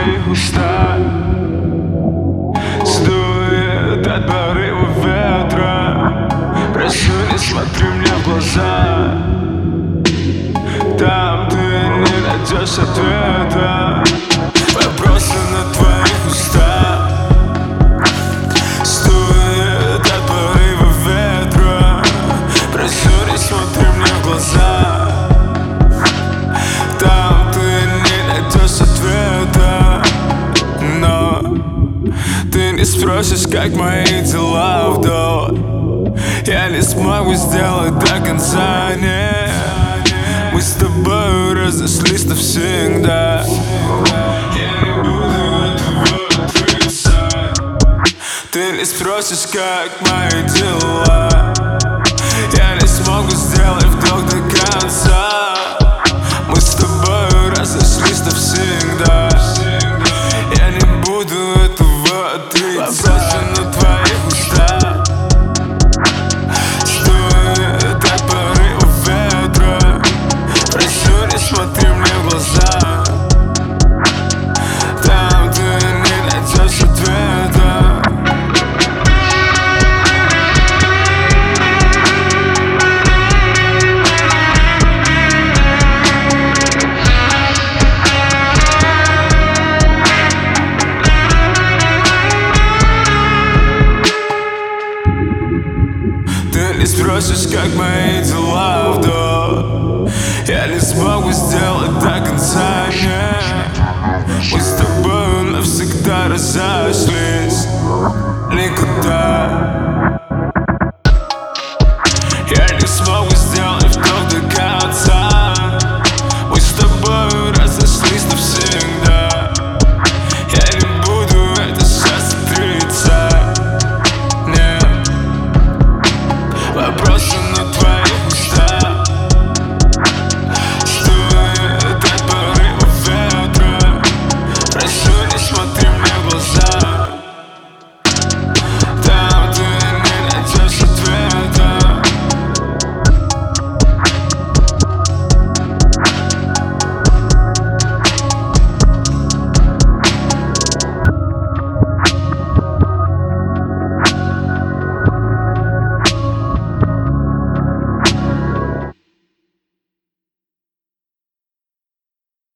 твоих устах сдует от порыва ветра. Прошу, не смотри мне в глаза, там ты не найдешь ответа. Вопросы на твоих устах сдует от порыва ветра. Прошу, не смотри мне в глаза, там ты не найдешь ответа. Но ты не спросишь, как мои дела вдоль. Я не смогу сделать до конца, нет. Мы с тобой разошлись навсегда. Я не буду этого отрицать. Ты не спросишь, как мои дела. Я не смогу сделать вдох до конца. Мы с тобой разошлись навсегда. Я не буду этого отрицать. Вопросы на твоих устах сдует от порыва ветра. Прошу, не смотри мне в глаза, там ты не найдешь ответа. Ты не спросишь, как мои дела вдоль. Я не смогу сделать